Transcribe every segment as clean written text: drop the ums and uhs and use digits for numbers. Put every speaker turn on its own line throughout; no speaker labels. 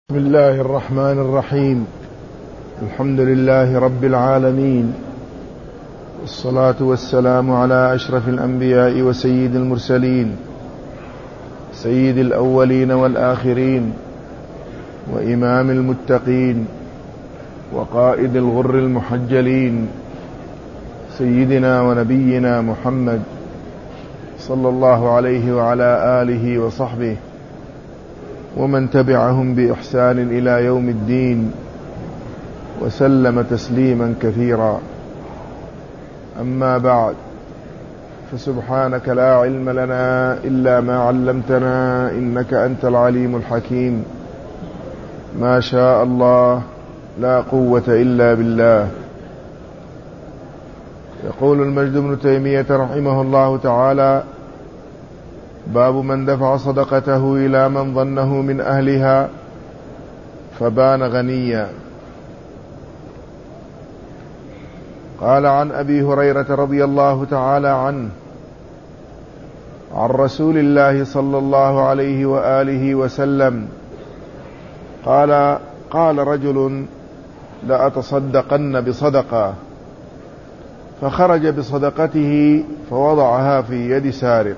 بسم الله الرحمن الرحيم. الحمد لله رب العالمين، والصلاة والسلام على أشرف الأنبياء وسيد المرسلين، سيد الأولين والآخرين، وإمام المتقين، وقائد الغر المحجلين، سيدنا ونبينا محمد صلى الله عليه وعلى آله وصحبه ومن تبعهم بإحسان إلى يوم الدين، وسلم تسليما كثيرا. أما بعد، فسبحانك لا علم لنا إلا ما علمتنا، إنك أنت العليم الحكيم. ما شاء الله لا قوة إلا بالله. يقول المجد بن تيمية رحمه الله تعالى: باب من دفع صدقته إلى من ظنه من أهلها فبان غنيا. قال عن أبي هريرة رضي الله تعالى عنه عن رسول الله صلى الله عليه وآله وسلم قال رجل: لأتصدقن بصدقة، فخرج بصدقته فوضعها في يد سارق،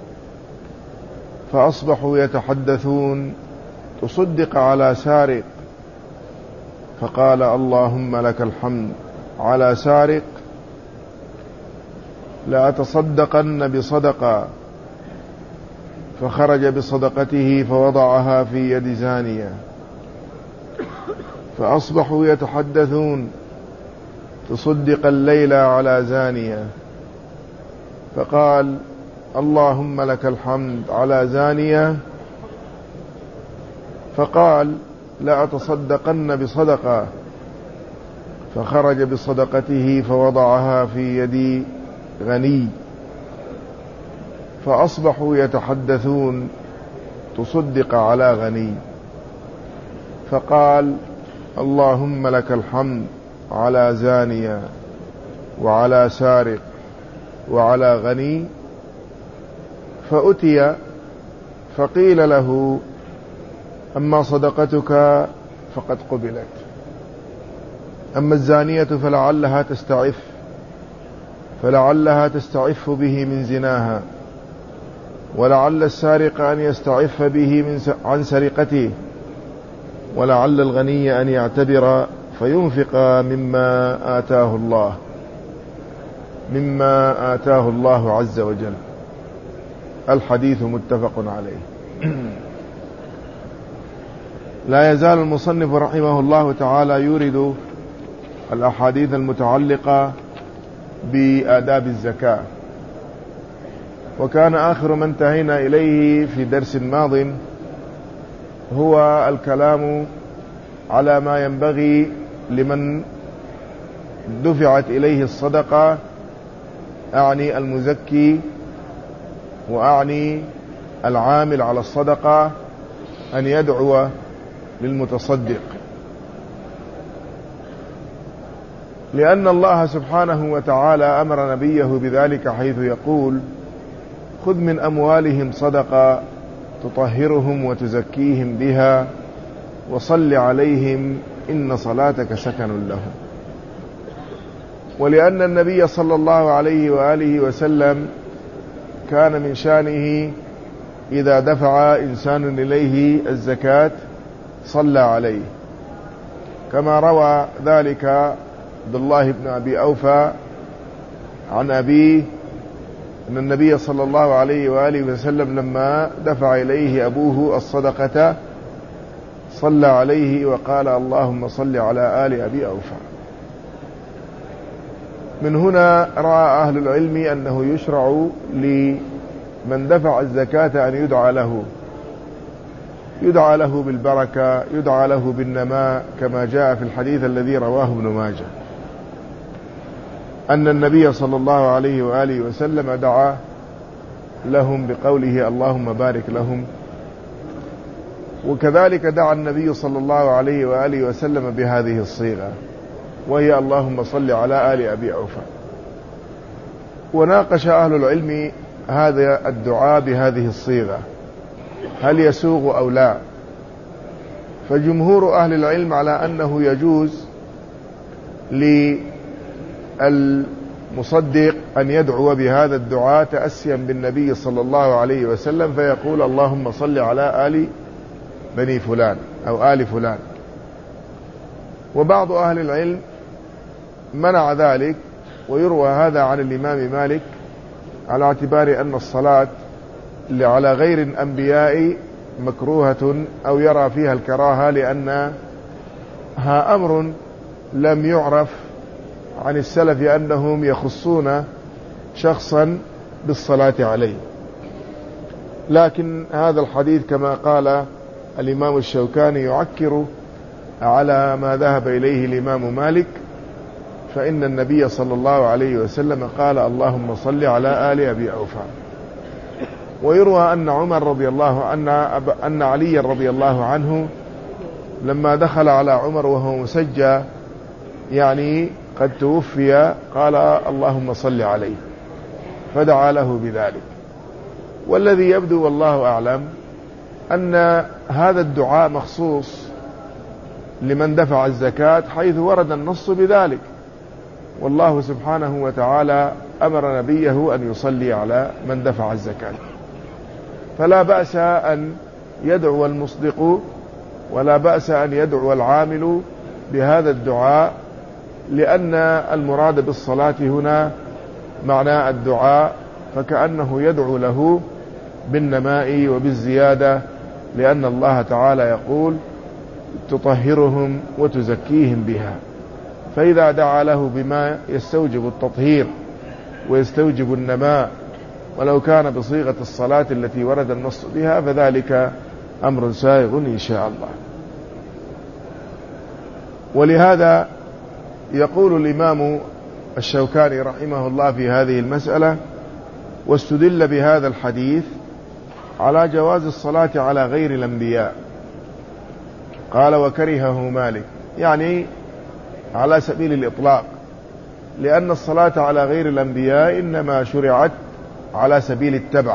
فأصبحوا يتحدثون: تصدق على سارق؟ فقال: اللهم لك الحمد على سارق، لأتصدقن بصدقة. فخرج بصدقته فوضعها في يد زانية، فأصبحوا يتحدثون: تصدق الليلة على زانية. فقال: اللهم لك الحمد على زانية. فقال: لأتصدقن بصدقة. فخرج بصدقته فوضعها في يد غني، فأصبحوا يتحدثون: تصدق على غني. فقال: اللهم لك الحمد على زانية وعلى سارق وعلى غني. فأتي فقيل له: أما صدقتك فقد قبلت، أما الزانية فلعلها تستعف به من زناها، ولعل السارق أن يستعف به عن سرقته، ولعل الغني أن يعتبر فينفق مما آتاه الله عز وجل. الحديث متفق عليه. لا يزال المصنف رحمه الله تعالى يورد الأحاديث المتعلقة بآداب الزكاة، وكان آخر ما انتهينا إليه في درس ماض هو الكلام على ما ينبغي لمن دفعت إليه الصدقة، أعني المزكي وأعني العامل على الصدقة، أن يدعو للمتصدق، لأن الله سبحانه وتعالى أمر نبيه بذلك، حيث يقول: خذ من أموالهم صدقة تطهرهم وتزكيهم بها وصل عليهم إن صلاتك سكن لهم. ولأن النبي صلى الله عليه وآله وسلم كان من شأنه إذا دفع إنسان إليه الزكاة صلى عليه، كما روى ذلك عبد الله بن أبي أوفى عن أبيه أن النبي صلى الله عليه وآله وسلم لما دفع إليه أبوه الصدقة صلى عليه وقال: اللهم صل على آل أبي أوفى. من هنا رأى أهل العلم أنه يشرع لمن دفع الزكاة أن يدعى له بالبركة، يدعى له بالنماء، كما جاء في الحديث الذي رواه ابن ماجه أن النبي صلى الله عليه وآله وسلم دعا لهم بقوله: اللهم بارك لهم. وكذلك دعا النبي صلى الله عليه وآله وسلم بهذه الصيغة، وهي: اللهم صل على آل أبي أوفى. وناقش أهل العلم هذا الدعاء بهذه الصيغة هل يسوغ أو لا، فجمهور أهل العلم على أنه يجوز للمصدق أن يدعو بهذا الدعاء تأسيا بالنبي صلى الله عليه وسلم، فيقول اللهم صل على آل بني فلان أو آل فلان. وبعض أهل العلم منع ذلك، ويروى هذا عن الإمام مالك على اعتبار أن الصلاة على غير الأنبياء مكروهة أو يرى فيها الكراهة، لأنها أمر لم يعرف عن السلف أنهم يخصون شخصا بالصلاة عليه. لكن هذا الحديث كما قال الإمام الشوكاني يعكر على ما ذهب إليه الإمام مالك، فإن النبي صلى الله عليه وسلم قال اللهم صل على آل أبي أوفى. ويروى أن عمر رضي الله أن علي رضي الله عنه لما دخل على عمر وهو مسجى يعني قد توفي قال اللهم صل عليه، فدعا له بذلك. والذي يبدو والله أعلم أن هذا الدعاء مخصوص لمن دفع الزكاة، حيث ورد النص بذلك، والله سبحانه وتعالى أمر نبيه أن يصلي على من دفع الزكاة. فلا بأس أن يدعو المصدق ولا بأس أن يدعو العامل بهذا الدعاء، لأن المراد بالصلاة هنا معنى الدعاء، فكأنه يدعو له بالنماء وبالزيادة، لأن الله تعالى يقول تطهرهم وتزكيهم بها. فإذا دعا له بما يستوجب التطهير ويستوجب النماء ولو كان بصيغة الصلاة التي ورد النص بها فذلك أمر سائغ إن شاء الله. ولهذا يقول الإمام الشوكاني رحمه الله في هذه المسألة: واستدل بهذا الحديث على جواز الصلاة على غير الأنبياء. قال وكرهه مالك، يعني على سبيل الإطلاق، لأن الصلاة على غير الأنبياء إنما شرعت على سبيل التبع،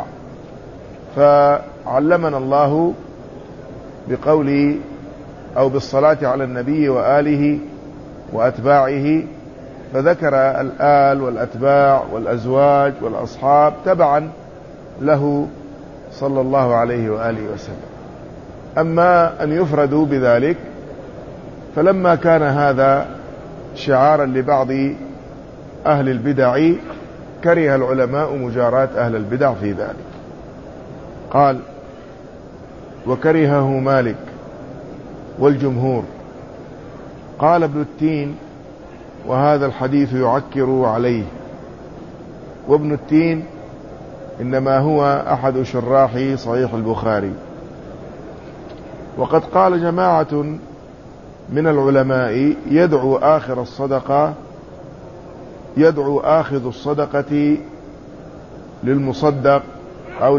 فعلمنا الله بقوله أو بالصلاة على النبي وآله وأتباعه، فذكر الآل والأتباع والأزواج والأصحاب تبعا له صلى الله عليه وآله وسلم. أما أن يفردوا بذلك فلما كان هذا شعارا لبعض أهل البدع كره العلماء مجاراة أهل البدع في ذلك. قال وكرهه مالك والجمهور. قال ابن التين وهذا الحديث يعكر عليه، وابن التين إنما هو أحد شراح صحيح البخاري. وقد قال جماعة من العلماء يدعو آخذ الصدقة للمصدق أو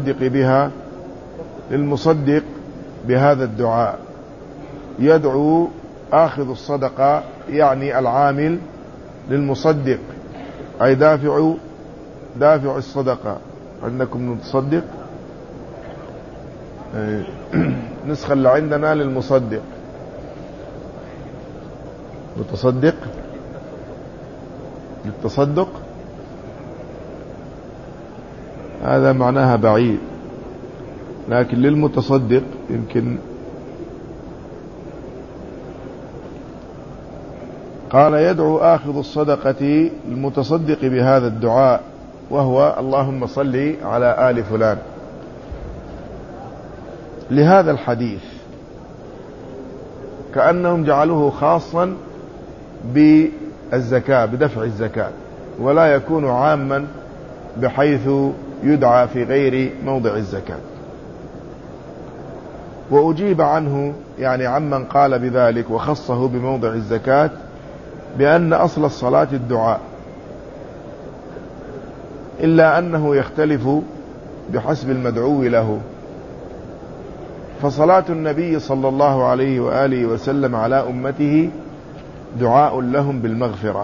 للمصدق بهذا الدعاء. يدعو آخذ الصدقة يعني العامل للمصدق، أي دافع الصدقة. عندكم متصدق، نسخة اللي عندنا للمصدق متصدق للتصدق، هذا معناها بعيد، لكن للمتصدق يمكن. قال يدعو آخذ الصدقة المتصدق بهذا الدعاء، وهو اللهم صل على آل فلان، لهذا الحديث، كأنهم جعلوه خاصا بالزكاة، بدفع الزكاة، ولا يكون عاما بحيث يدعى في غير موضع الزكاة. وأجيب عنه يعني عمن قال بذلك وخصه بموضع الزكاة بأن أصل الصلاة الدعاء، إلا أنه يختلف بحسب المدعو له. فصلاة النبي صلى الله عليه وآله وسلم على أمته دعاء لهم بالمغفرة،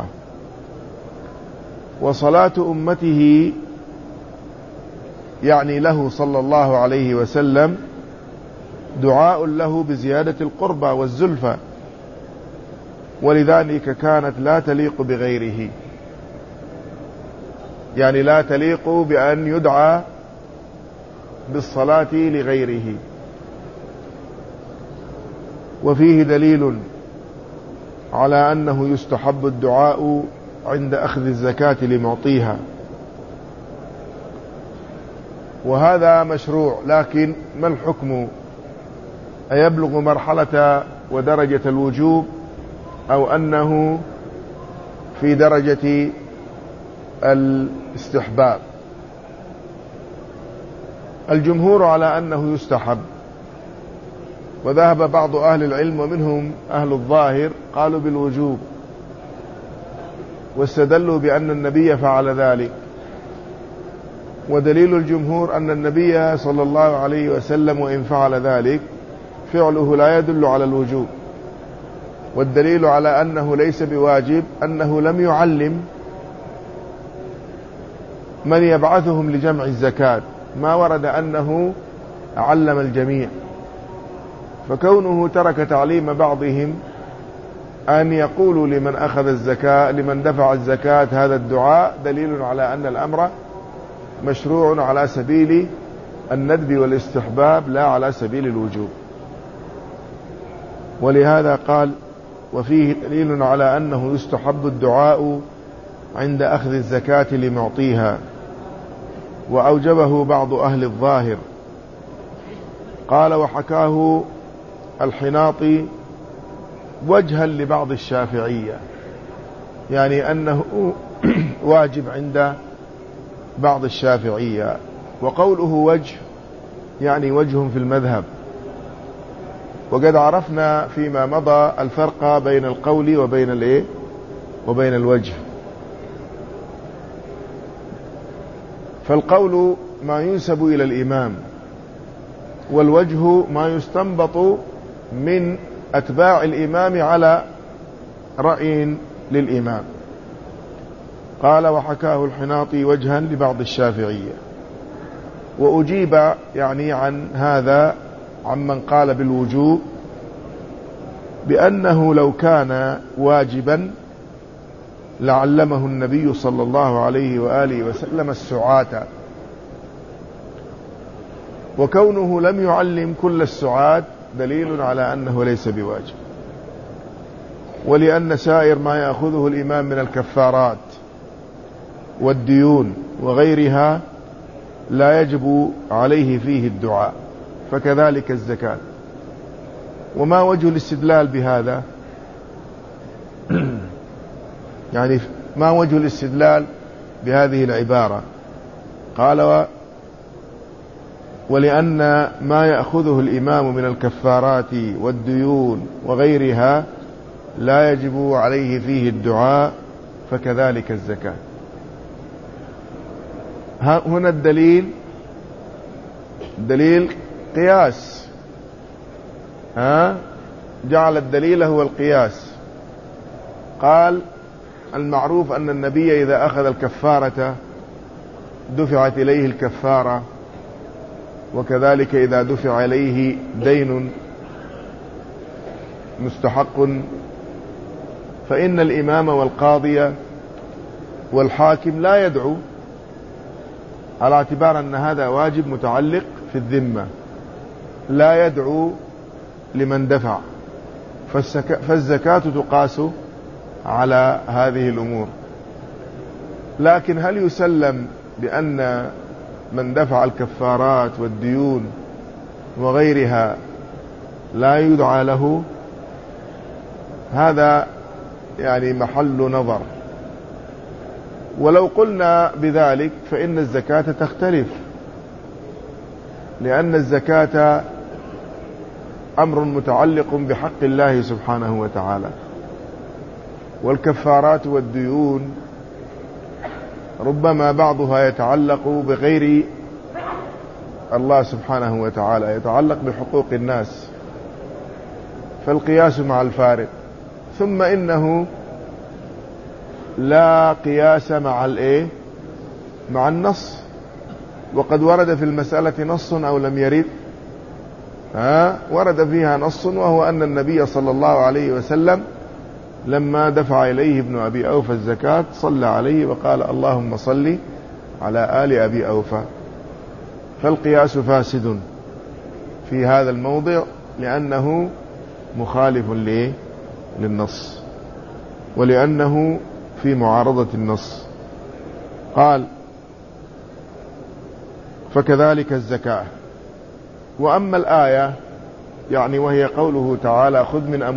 وصلاة أمته يعني له صلى الله عليه وسلم دعاء له بزيادة القربى والزلفى، ولذلك كانت لا تليق بغيره، يعني لا تليق بأن يدعى بالصلاة لغيره. وفيه دليل على أنه يستحب الدعاء عند أخذ الزكاة لمعطيها، وهذا مشروع، لكن ما الحكم؟ أيبلغ مرحلة ودرجة الوجوب أو أنه في درجة الاستحباب؟ الجمهور على أنه يستحب، وذهب بعض أهل العلم ومنهم أهل الظاهر قالوا بالوجوب، واستدلوا بأن النبي فعل ذلك. ودليل الجمهور أن النبي صلى الله عليه وسلم وإن فعل ذلك فعله لا يدل على الوجوب، والدليل على أنه ليس بواجب أنه لم يعلم من يبعثهم لجمع الزكاة، ما ورد أنه علم الجميع، فكونه ترك تعليم بعضهم أن يقولوا لمن أخذ الزكاة لمن دفع الزكاة هذا الدعاء دليل على أن الأمر مشروع على سبيل الندب والاستحباب لا على سبيل الوجوب. ولهذا قال: وفيه دليل على أنه يستحب الدعاء عند أخذ الزكاة لمعطيها، وأوجبه بعض أهل الظاهر. قال: وحكاه الحناطي وجها لبعض الشافعية، يعني أنه واجب عند بعض الشافعية، وقوله وجه يعني وجه في المذهب. وقد عرفنا فيما مضى الفرق بين القول وبين الوجه. فالقول ما ينسب إلى الإمام، والوجه ما يستنبط من أتباع الإمام على رأي للإمام. قال: وحكاه الحناطي وجها لبعض الشافعية. وأجيب يعني عن هذا عمن قال بالوجوب بأنه لو كان واجبا لعلمه النبي صلى الله عليه وآله وسلم السعاة، وكونه لم يعلم كل السعاة دليل على أنه ليس بواجب. ولأن سائر ما يأخذه الإمام من الكفارات والديون وغيرها لا يجب عليه فيه الدعاء، فكذلك الزكاة. وما وجه الاستدلال بهذا؟ يعني ما وجه الاستدلال بهذه العبارة؟ قال: ولأن ما يأخذه الإمام من الكفارات والديون وغيرها لا يجب عليه فيه الدعاء، فكذلك الزكاة. هنا الدليل قياس، جعل الدليل هو القياس. قال: المعروف أن النبي إذا أخذ الكفارة دفعت إليه الكفارة، وكذلك إذا دفع إليه دين مستحق فإن الإمام والقاضي والحاكم لا يدعو، على اعتبار أن هذا واجب متعلق في الذمة، لا يدعو لمن دفع، فالزكاة تقاس على هذه الأمور. لكن هل يسلم بأن من دفع الكفارات والديون وغيرها لا يدعى له؟ هذا يعني محل نظر. ولو قلنا بذلك فإن الزكاة تختلف، لأن الزكاة أمر متعلق بحق الله سبحانه وتعالى، والكفارات والديون ربما بعضها يتعلق بغير الله سبحانه وتعالى، يتعلق بحقوق الناس، فالقياس مع الفارق. ثم إنه لا قياس مع النص، وقد ورد في المسألة نص أو لم يرد، ورد فيها نص، وهو أن النبي صلى الله عليه وسلم لما دفع إليه ابن أبي أوفى الزكاة صلى عليه وقال اللهم صل على آل أبي أوفى. فالقياس فاسد في هذا الموضع لأنه مخالف للنص، ولأنه في معارضة النص. قال فكذلك الزكاة. وأما الآية يعني وهي قوله تعالى خذ من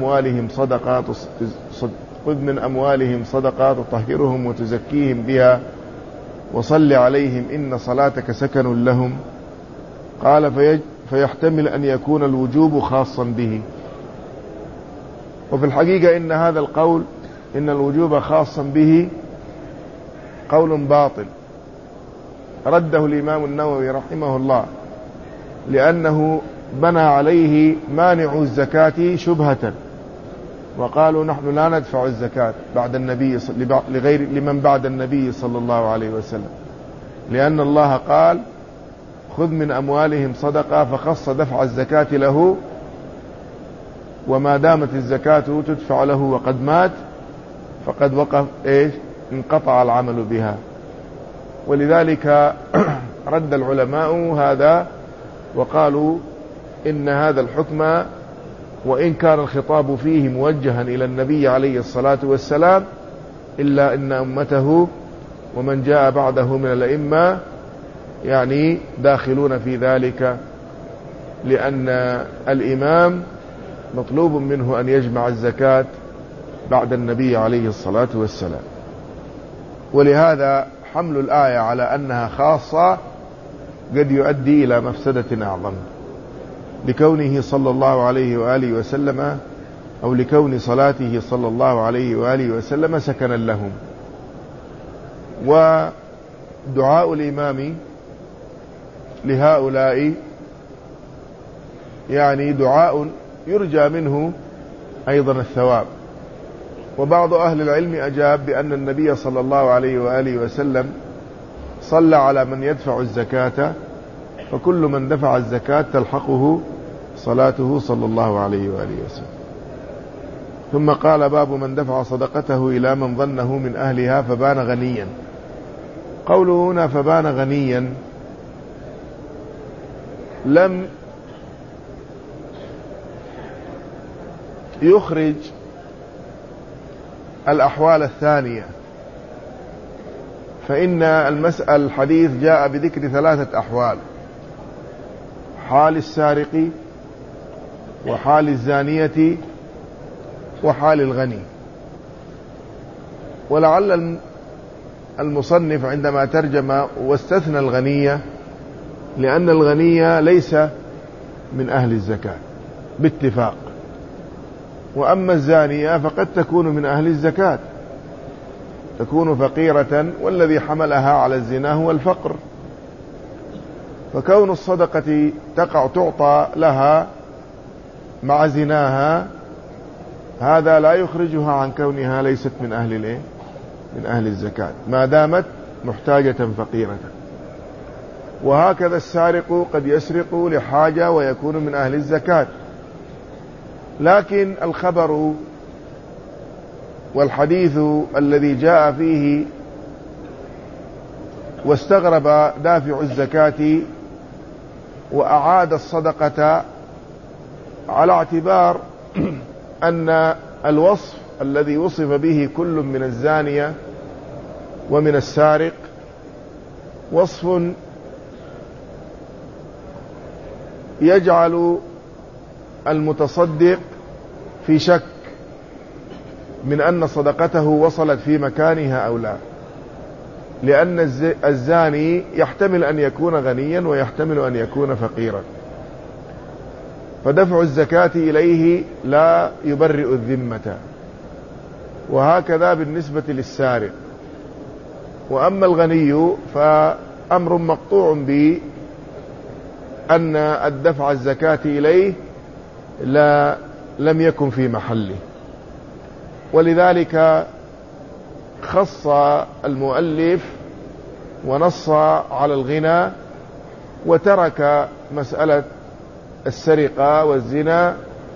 أموالهم صدقات تطهرهم وتزكيهم بها وصل عليهم إن صلاتك سكن لهم. قال فيحتمل أن يكون الوجوب خاصا به. وفي الحقيقة إن هذا القول إن الوجوب خاصا به قول باطل رده الإمام النووي رحمه الله، لأنه بنى عليه مانع الزكاة شبهة، وقالوا نحن لا ندفع الزكاة بعد النبي لمن بعد النبي صلى الله عليه وسلم، لأن الله قال خذ من أموالهم صدقة فخص دفع الزكاة له، وما دامت الزكاة تدفع له وقد مات فقد وقف انقطع العمل بها. ولذلك رد العلماء هذا وقالوا إن هذا الحكم وإن كان الخطاب فيه موجها إلى النبي عليه الصلاة والسلام، إلا إن أمته ومن جاء بعده من الأئمة يعني داخلون في ذلك، لأن الإمام مطلوب منه أن يجمع الزكاة بعد النبي عليه الصلاة والسلام. ولهذا حمل الآية على أنها خاصة قد يؤدي إلى مفسدة أعظم، لكونه صلى الله عليه وآله وسلم أو لكون صلاته صلى الله عليه وآله وسلم سكنا لهم. ودعاء الإمام لهؤلاء يعني دعاء يرجى منه أيضا الثواب. وبعض أهل العلم أجاب بأن النبي صلى الله عليه وآله وسلم صلى على من يدفع الزكاة، فكل من دفع الزكاة تلحقه صلاته صلى الله عليه وآله وسلم. ثم قال باب من دفع صدقته إلى من ظنه من أهلها فبان غنيا. قوله هنا فبان غنيا لم يخرج الأحوال الثانية، فإن الحديث جاء بذكر 3 أحوال: حال السارق وحال الزانية وحال الغني. ولعل المصنف عندما ترجم واستثنى الغنية لأن الغنية ليس من أهل الزكاة باتفاق، وأما الزانية فقد تكون من أهل الزكاة، تكون فقيرة والذي حملها على الزنا هو الفقر، فكون الصدقة تعطى لها مع زناها هذا لا يخرجها عن كونها ليست من أهل الزكاة ما دامت محتاجة فقيرة. وهكذا السارق قد يسرق لحاجة ويكون من أهل الزكاة، لكن الخبر والحديث الذي جاء فيه واستغرب دافع الزكاة وأعاد الصدقة على اعتبار أن الوصف الذي وصف به كل من الزانية ومن السارق وصف يجعل المتصدق في شك من أن صدقته وصلت في مكانها أو لا، لأن الزاني يحتمل أن يكون غنيا ويحتمل أن يكون فقيرا، فدفع الزكاة إليه لا يبرئ الذمة. وهكذا بالنسبة للسارق. وأما الغني فأمر مقطوع بأن الدفع الزكاة إليه لم يكن في محله، ولذلك خص المؤلف ونص على الغنى وترك مسألة السرقة والزنا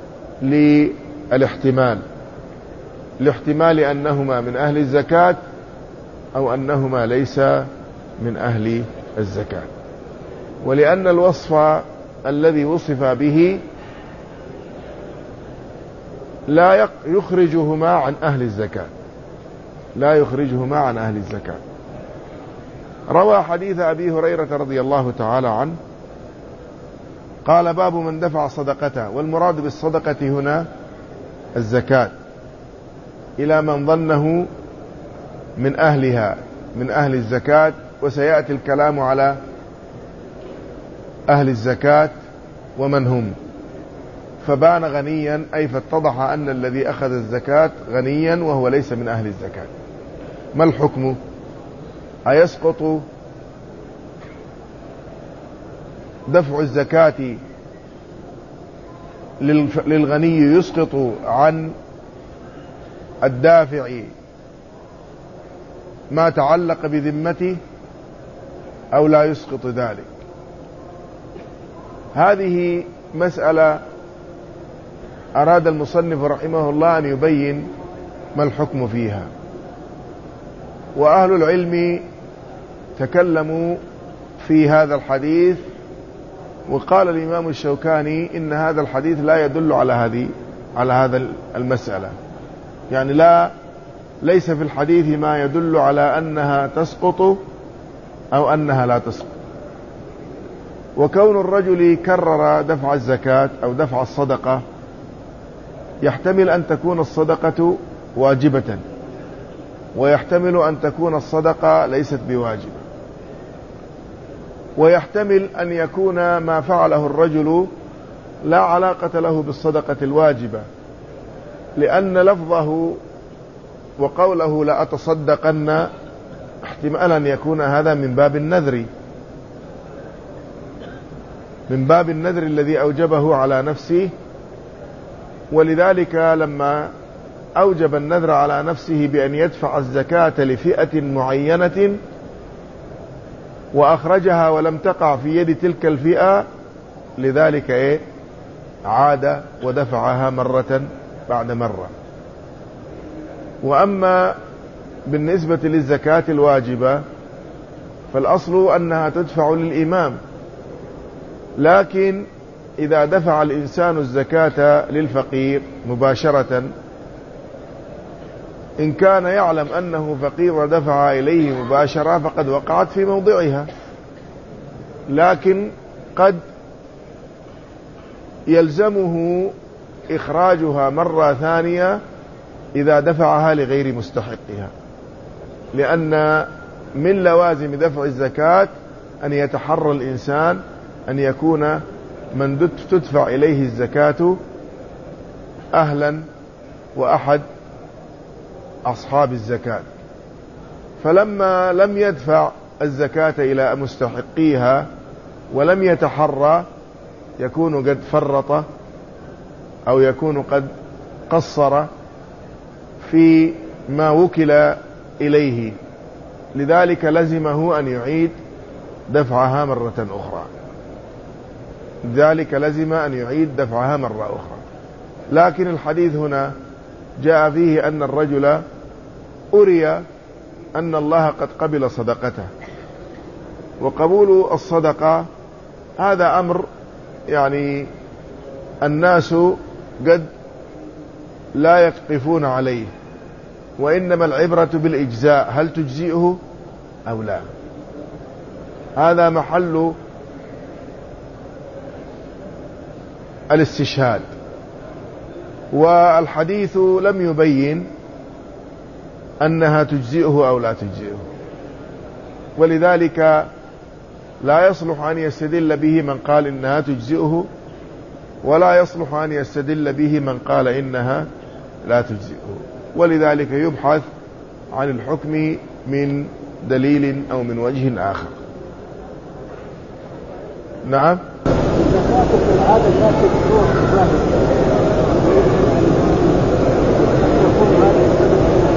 لاحتمال أنهما من أهل الزكاة أو أنهما ليس من أهل الزكاة، ولأن الوصف الذي وصف به لا يخرجهما عن أهل الزكاة، لا يخرجهما عن أهل الزكاة. روى حديث أبي هريرة رضي الله تعالى عنه قال: باب من دفع صدقته، والمراد بالصدقة هنا الزكاة، إلى من ظنه من أهلها، من أهل الزكاة. وسيأتي الكلام على أهل الزكاة ومن هم. فبان غنيا، أي فاتضح أن الذي أخذ الزكاة غنيا وهو ليس من أهل الزكاة. ما الحكم؟ أيسقط دفع الزكاة للغني، يسقط عن الدافع ما تعلق بذمته، أو لا يسقط ذلك؟ هذه مسألة أراد المصنف رحمه الله أن يبين ما الحكم فيها. وأهل العلم تكلموا في هذا الحديث، وقال الإمام الشوكاني إن هذا الحديث لا يدل على هذا المسألة، يعني ليس في الحديث ما يدل على أنها تسقط أو أنها لا تسقط. وكون الرجل كرر دفع الزكاة أو دفع الصدقة يحتمل أن تكون الصدقة واجبة، ويحتمل أن تكون الصدقة ليست بواجبة، ويحتمل أن يكون ما فعله الرجل لا علاقة له بالصدقة الواجبة، لأن لفظه وقوله لا أتصدقن احتمال أن يكون هذا من باب النذر الذي أوجبه على نفسه. ولذلك لما أوجب النذر على نفسه بأن يدفع الزكاة لفئة معينة وأخرجها ولم تقع في يد تلك الفئة، لذلك عاد ودفعها مرة بعد مرة. وأما بالنسبة للزكاة الواجبة فالأصل أنها تدفع للإمام، لكن إذا دفع الإنسان الزكاة للفقير مباشرة، إن كان يعلم أنه فقير ودفع إليه مباشرة فقد وقعت في موضعها، لكن قد يلزمه إخراجها مرة ثانية إذا دفعها لغير مستحقها، لأن من لوازم دفع الزكاة أن يتحرى الإنسان أن يكون من تدفع إليه الزكاة أهلا وأحد أصحاب الزكاة. فلما لم يدفع الزكاة إلى مستحقيها ولم يتحرى يكون قد فرط أو يكون قد قصر في ما وكل إليه، لذلك لزمه أن يعيد دفعها مرة أخرى. لكن الحديث هنا جاء فيه أن الرجل أري أن الله قد قبل صدقته، وقبول الصدقة هذا أمر يعني الناس قد لا يقفون عليه، وإنما العبرة بالإجزاء، هل تجزئه أو لا. هذا محل الاستشهاد، والحديث لم يبين أنها تجزئه أو لا تجزئه، ولذلك لا يصلح أن يستدل به من قال إنها تجزئه، ولا يصلح أن يستدل به من قال إنها لا تجزئه. ولذلك يبحث عن الحكم من دليل أو من وجه آخر. نعم.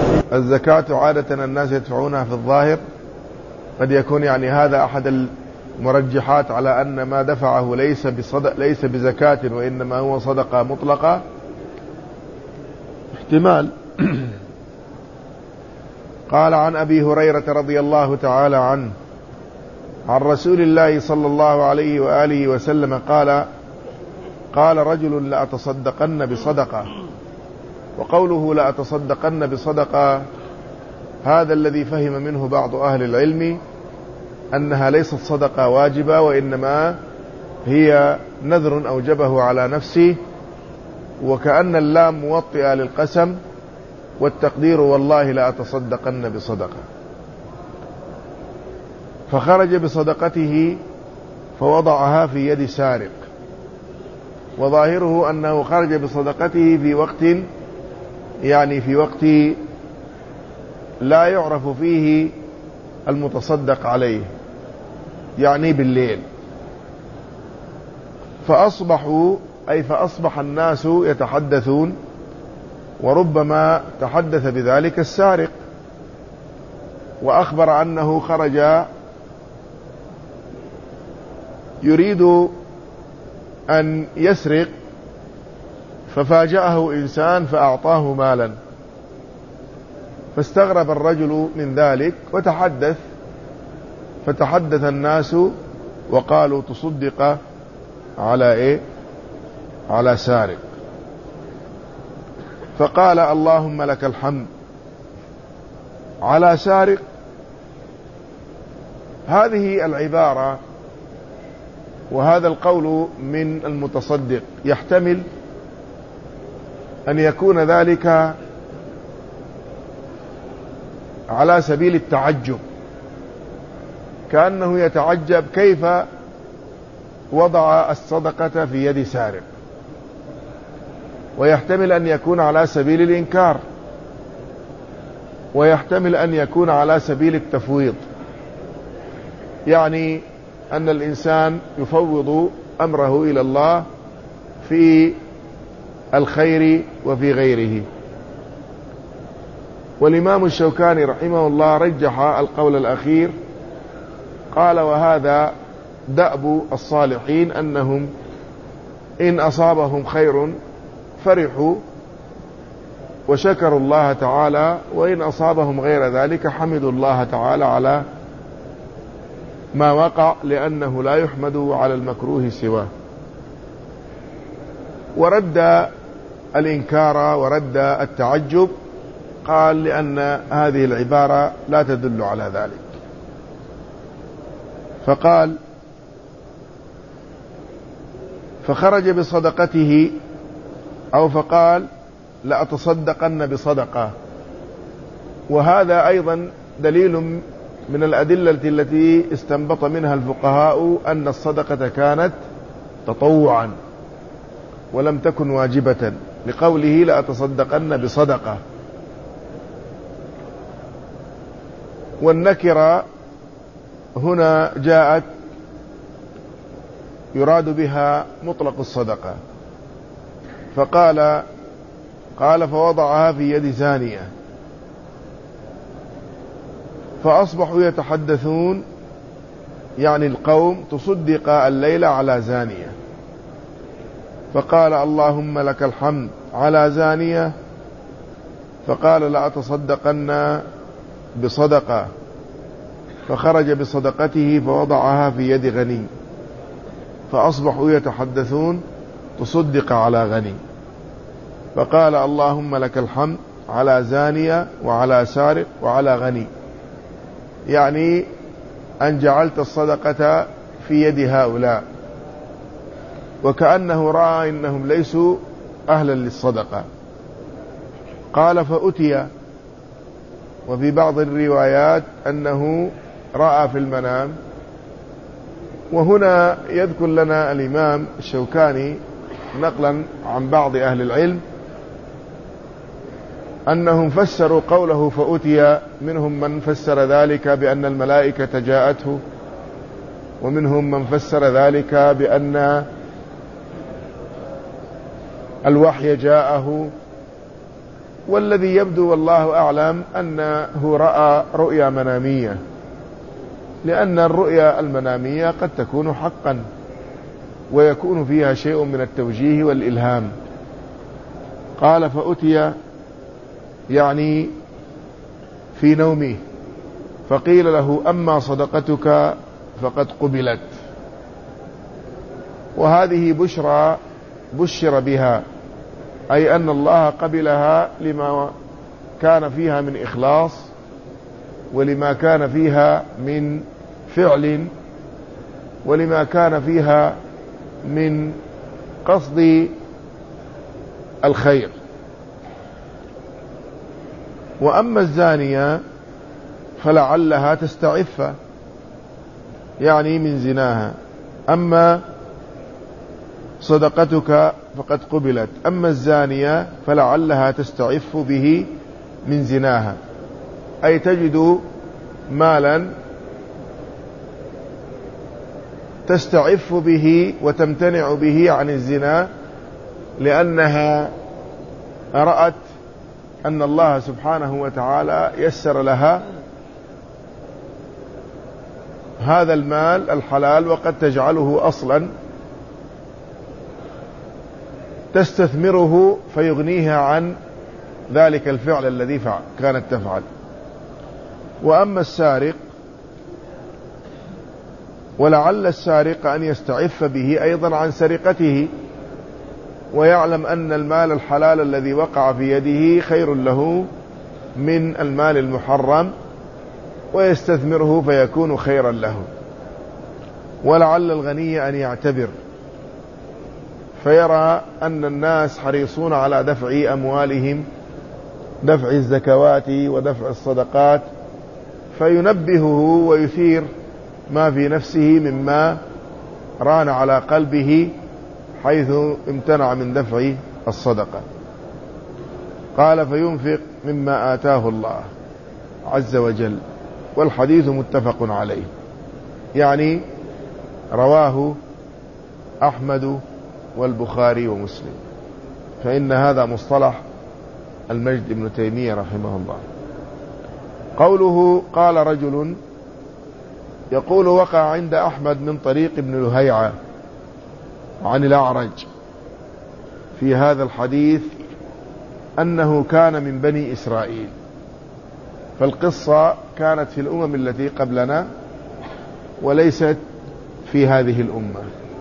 الزكاة عادة الناس يدفعونها في الظاهر، قد يكون يعني هذا أحد مرجحات على أن ما دفعه ليس بزكاة وإنما هو صدقة مطلقة، احتمال. قال عن أبي هريرة رضي الله تعالى عنه عن رسول الله صلى الله عليه وآله وسلم قال رجل لأتصدقن بصدقة. وقوله لأتصدقن بصدقة هذا الذي فهم منه بعض أهل العلم أنها ليست صدقة واجبة، وإنما هي نذر أوجبه على نفسه، وكأن اللام موطئة للقسم، والتقدير والله لأتصدقن بصدقة. فخرج بصدقته فوضعها في يد سارق، وظاهره أنه خرج بصدقته في وقت لا يعرف فيه المتصدق عليه، يعني بالليل. فأصبح الناس يتحدثون، وربما تحدث بذلك السارق وأخبر أنه خرج يريد أن يسرق، ففاجأه إنسان فأعطاه مالا، فاستغرب الرجل من ذلك فتحدث الناس وقالوا تصدق على على سارق. فقال اللهم لك الحمد على سارق. هذه العبارة وهذا القول من المتصدق يحتمل أن يكون ذلك على سبيل التعجب، كأنه يتعجب كيف وضع الصدقة في يد سارق، ويحتمل أن يكون على سبيل الإنكار، ويحتمل أن يكون على سبيل التفويض، يعني أن الإنسان يفوض أمره إلى الله في الخير وفي غيره. والإمام الشوكاني رحمه الله رجح القول الأخير، قال وهذا دأب الصالحين أنهم إن أصابهم خير فرحوا وشكروا الله تعالى، وإن أصابهم غير ذلك حمدوا الله تعالى على ما وقع، لأنه لا يحمد على المكروه سواه. ورد الإنكار ورد التعجب، قال لأن هذه العبارة لا تدل على ذلك. فقال فخرج بصدقته، أو فقال لأتصدقن بصدقة. وهذا أيضا دليل من الأدلة التي استنبط منها الفقهاء أن الصدقة كانت تطوعا ولم تكن واجبة، لقوله لأتصدقن بصدقة. والنكرة هنا جاءت يراد بها مطلق الصدقة، فقال فوضعها في يد زانية، فأصبحوا يتحدثون، يعني القوم، تصدق الليلة على زانية. فقال اللهم لك الحمد على زانية. فقال لأتصدقن بصدقة. فخرج بصدقته فوضعها في يد غني، فأصبحوا يتحدثون تصدق على غني. فقال اللهم لك الحمد على زانية وعلى سارق وعلى غني، يعني أن جعلت الصدقة في يد هؤلاء، وكأنه رأى إنهم ليسوا أهلا للصدقة. قال فأتي، وفي بعض الروايات أنه رأى في المنام. وهنا يذكر لنا الإمام الشوكاني نقلا عن بعض أهل العلم أنهم فسروا قوله فأتي، منهم من فسر ذلك بأن الملائكة جاءته، ومنهم من فسر ذلك بأن الوحي جاءه. والذي يبدو والله أعلم أنه رأى رؤيا منامية، لأن الرؤيا المنامية قد تكون حقا ويكون فيها شيء من التوجيه والإلهام. قال فأتي يعني في نومه فقيل له أما صدقتك فقد قبلت. وهذه بشرى بشر بها، أي أن الله قبلها لما كان فيها من إخلاص ولما كان فيها من فعل ولما كان فيها من قصد الخير. وأما الزانية فلعلها تستعف يعني من زناها. أما صدقتك فقد قبلت، أما الزانية فلعلها تستعف به من زناها، أي تجد مالا تستعف به وتمتنع به عن الزنا، لأنها رأت أن الله سبحانه وتعالى يسر لها هذا المال الحلال، وقد تجعله أصلا تستثمره فيغنيها عن ذلك الفعل الذي كانت تفعل. وأما السارق ولعل السارق أن يستعف به أيضا عن سرقته، ويعلم أن المال الحلال الذي وقع في يده خير له من المال المحرم ويستثمره فيكون خيرا له. ولعل الغني أن يعتبر فيرى أن الناس حريصون على دفع أموالهم، دفع الزكوات ودفع الصدقات، فينبهه ويثير ما في نفسه مما ران على قلبه حيث امتنع من دفع الصدقة. قال فينفق مما آتاه الله عز وجل. والحديث متفق عليه، يعني رواه أحمد والبخاري ومسلم، فإن هذا مصطلح المجد ابن تيمية رحمه الله. قوله قال رجل، يقول وقع عند أحمد من طريق ابن لهيعة عن الأعرج في هذا الحديث أنه كان من بني إسرائيل، فالقصة كانت في الأمم التي قبلنا وليست في هذه الأمة.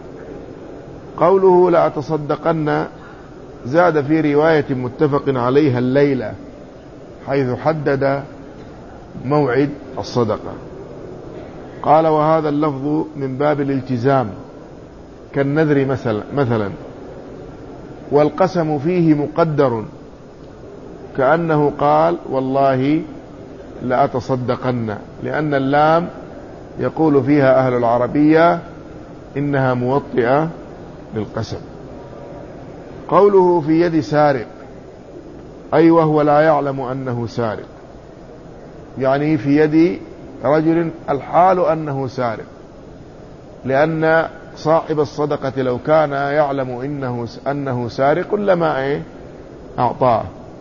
قوله لأتصدقن زاد في رواية متفق عليها الليلة، حيث حدد موعد الصدقة. قال وهذا اللفظ من باب الالتزام كالنذر مثلا، والقسم فيه مقدر كأنه قال والله لأتصدقن، لأن اللام يقول فيها أهل العربية إنها موطئة للقسم. قوله في يد سارق، أي وهو لا يعلم أنه سارق، يعني في يد رجل الحال أنه سارق، لأن صاحب الصدقة لو كان يعلم أنه سارق لما أعطاه.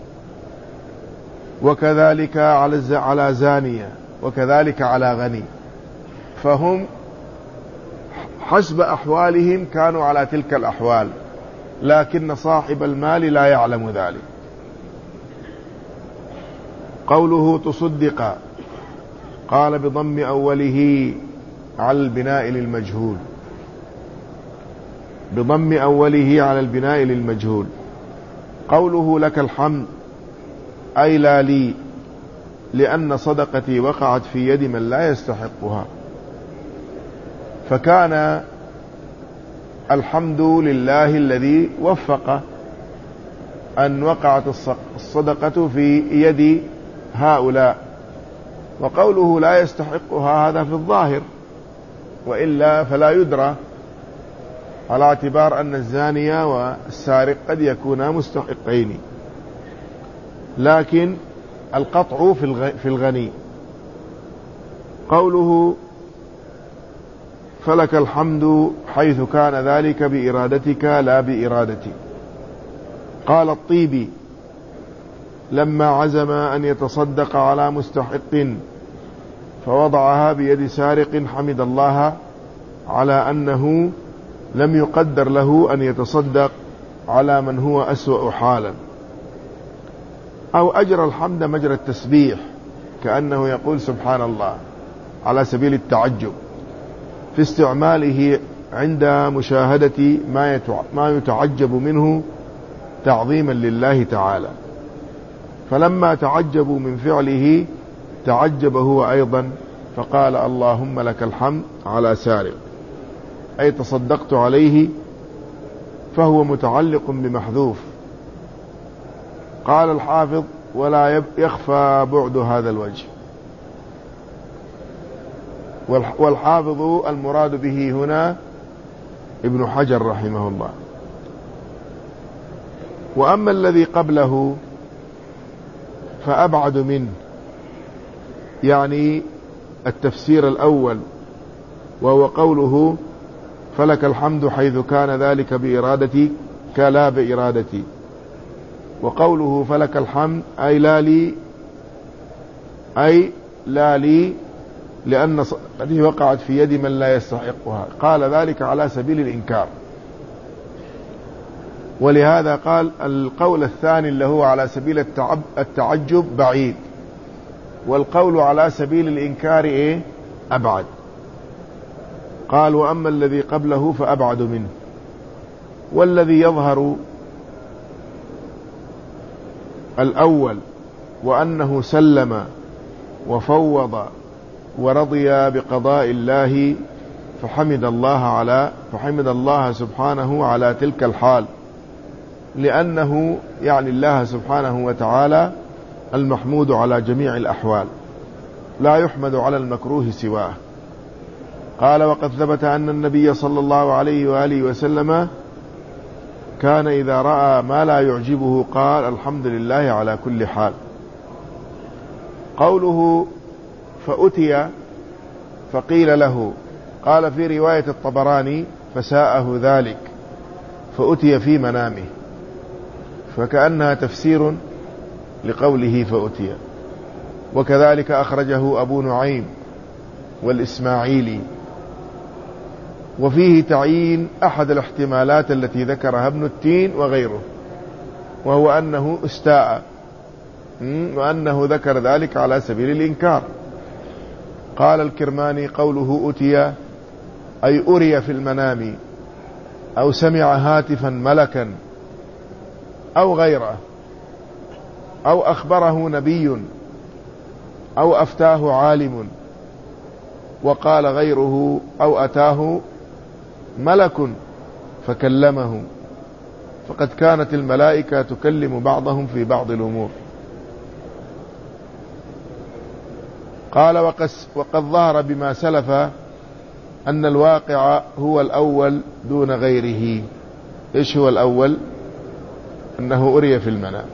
وكذلك على زانية، وكذلك على غني، فهم حسب أحوالهم كانوا على تلك الأحوال، لكن صاحب المال لا يعلم ذلك. قوله تصدق، قال بضم أوله على البناء للمجهول، بضم أوله على البناء للمجهول. قوله لك الحمد، أي لا لي، لأن صدقتي وقعت في يد من لا يستحقها، فكان الحمد لله الذي وفق أن وقعت الصدقة في يد هؤلاء. وقوله لا يستحقها هذا في الظاهر، وإلا فلا يدرى، على اعتبار أن الزانية والسارق قد يكونا مستحقين، لكن القطع في الغني. قوله فلك الحمد، حيث كان ذلك بإرادتك لا بإرادتي. قال الطيبي لما عزم أن يتصدق على مستحق فوضعها بيد سارق حمد الله على أنه لم يقدر له أن يتصدق على من هو أسوأ حالا، أو أجرى الحمد مجرى التسبيح كأنه يقول سبحان الله على سبيل التعجب في استعماله عند مشاهدة ما يتعجب منه تعظيما لله تعالى، فلما تعجبوا من فعله تعجب هو أيضا فقال اللهم لك الحمد على سارق، أي تصدقت عليه، فهو متعلق بمحذوف. قال الحافظ ولا يخفى بعد هذا الوجه، والحافظ المراد به هنا ابن حجر رحمه الله. وأما الذي قبله فأبعد منه، يعني التفسير الأول، وهو قوله فلك الحمد حيث كان ذلك بإرادتي كلا بإرادتي، وقوله فلك الحمد أي لا لي لأن صدقتي وقعت في يد من لا يستحقها، قال ذلك على سبيل الإنكار. ولهذا قال القول الثاني اللي هو على سبيل التعجب بعيد، والقول على سبيل الإنكار أبعد. قال وأما الذي قبله فأبعد منه. والذي يظهر الأول وأنه سلم وفوض ورضي بقضاء الله فحمد الله سبحانه على تلك الحال، لأنه يعني الله سبحانه وتعالى المحمود على جميع الأحوال، لا يحمد على المكروه سواه. قال وقد ثبت أن النبي صلى الله عليه وآله وسلم كان إذا رأى ما لا يعجبه قال الحمد لله على كل حال. قوله فأتي فقيل له، قال في رواية الطبراني فساءه ذلك فأتي في منامه، فكأنها تفسير لقوله فأتي. وكذلك أخرجه أبو نعيم والإسماعيلي. وفيه تعيين أحد الاحتمالات التي ذكرها ابن التين وغيره، وهو أنه استاء، وأنه ذكر ذلك على سبيل الإنكار. قال الكرماني قوله أتي أي أري في المنام، أو سمع هاتفا ملكا أو غيره، أو أخبره نبي، أو أفتاه عالم. وقال غيره أو أتاه ملك فكلمه، فقد كانت الملائكة تكلم بعضهم في بعض الأمور. قال وقد ظهر بما سلف أن الواقع هو الأول دون غيره. إيش هو الأول؟ أنه أري في المنام.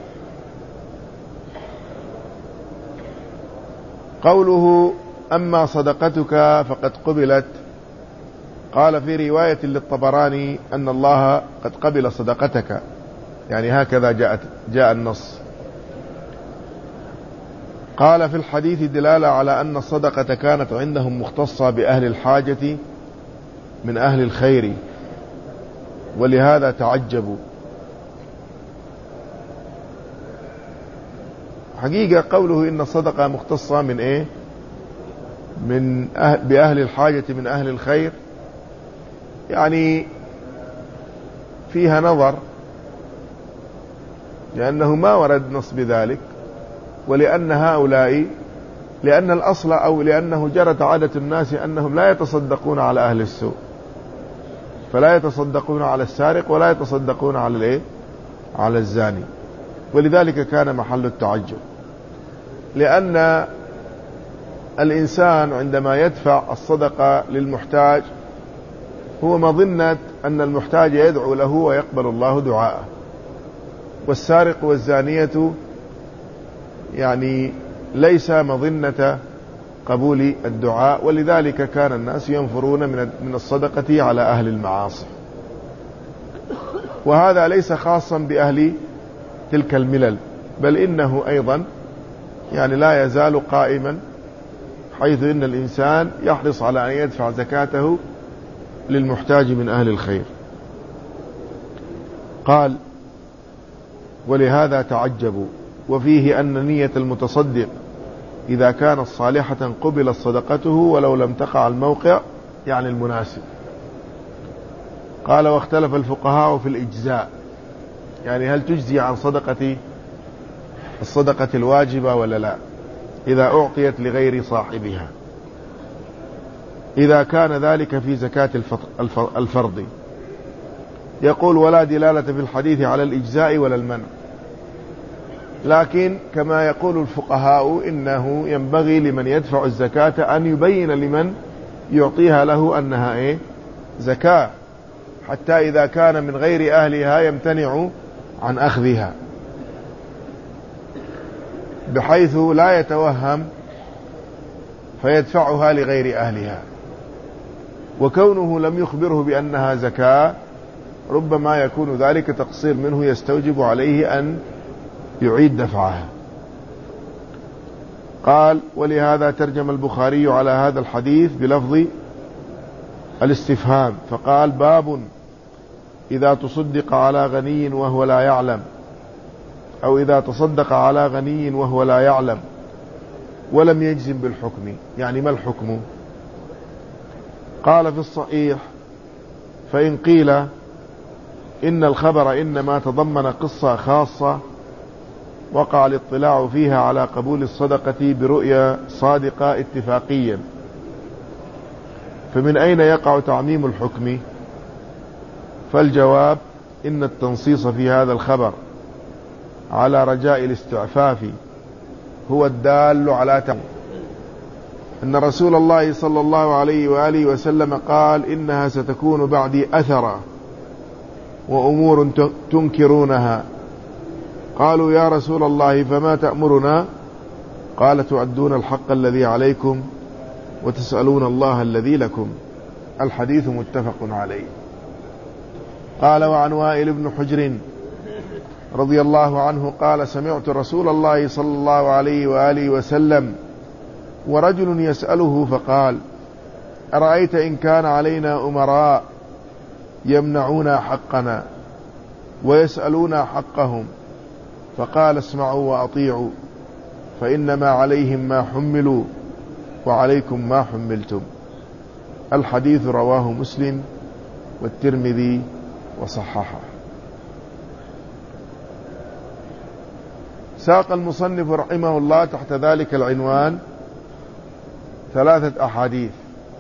قوله أما صدقتك فقد قبلت، قال في رواية للطبراني أن الله قد قبل صدقتك، يعني هكذا جاء النص. قال في الحديث دلالة على أن الصدقة كانت عندهم مختصة بأهل الحاجة من أهل الخير، ولهذا تعجبوا. حقيقة قوله إن الصدقة مختصة من إيه؟ بأهل الحاجة من أهل الخير، يعني فيها نظر، لأنه ما ورد نص بذلك، ولأن هؤلاء لأن الأصل أو لأنه جرت عادة الناس أنهم لا يتصدقون على أهل السوء، فلا يتصدقون على السارق ولا يتصدقون على الزاني، ولذلك كان محل التعجب. لأن الإنسان عندما يدفع الصدقة للمحتاج هو مظنة أن المحتاج يدعو له ويقبل الله دعاءه، والسارق والزانية يعني ليس مظنة قبول الدعاء، ولذلك كان الناس ينفرون من الصدقة على أهل المعاصي. وهذا ليس خاصا بأهل تلك الملل، بل إنه أيضا يعني لا يزال قائما حيث إن الإنسان يحرص على أن يدفع زكاته للمحتاج من أهل الخير. قال: ولهذا تعجبوا. وفيه أن نية المتصدق إذا كانت صالحة قبلت صدقته ولو لم تقع الموقع، يعني المناسب. قال: واختلف الفقهاء في الإجزاء، يعني هل تجزي عن الصدقة الواجبة ولا لا إذا أعطيت لغير صاحبها، إذا كان ذلك في زكاة الفرض. يقول: ولا دلالة في الحديث على الإجزاء ولا المنع، لكن كما يقول الفقهاء إنه ينبغي لمن يدفع الزكاة أن يبين لمن يعطيها له أنها زكاة، حتى إذا كان من غير أهلها يمتنع عن أخذها، بحيث لا يتوهم فيدفعها لغير أهلها. وكونه لم يخبره بأنها زكاة ربما يكون ذلك تقصير منه يستوجب عليه أن يعيد دفعها. قال: ولهذا ترجم البخاري على هذا الحديث بلفظ الاستفهام، فقال: باب إذا تصدق على غني وهو لا يعلم، أو إذا تصدق على غني وهو لا يعلم ولم يجزم بالحكم. يعني ما الحكم؟ قال: في الصحيح: فإن قيل إن الخبر إنما تضمن قصة خاصة وقع الاطلاع فيها على قبول الصدقة برؤيا صادقة اتفاقيا، فمن أين يقع تعميم الحكم؟ فالجواب: إن التنصيص في هذا الخبر على رجاء الاستعفاف هو الدال على تعميم. أن رسول الله صلى الله عليه وآله وسلم قال: إنها ستكون بعدي أثرا وأمور تنكرونها. قالوا: يا رسول الله فما تأمرنا؟ قال: تؤدون الحق الذي عليكم وتسألون الله الذي لكم. الحديث متفق عليه. قال: وعن وائل بن حجر رضي الله عنه قال: سمعت رسول الله صلى الله عليه وآله وسلم ورجل يسأله فقال: أرأيت إن كان علينا أمراء يمنعون حقنا ويسألون حقهم؟ فقال: اسمعوا وأطيعوا، فإنما عليهم ما حملوا وعليكم ما حملتم. الحديث رواه مسلم والترمذي وصححه. ساق المصنف رحمه الله تحت ذلك العنوان 3 أحاديث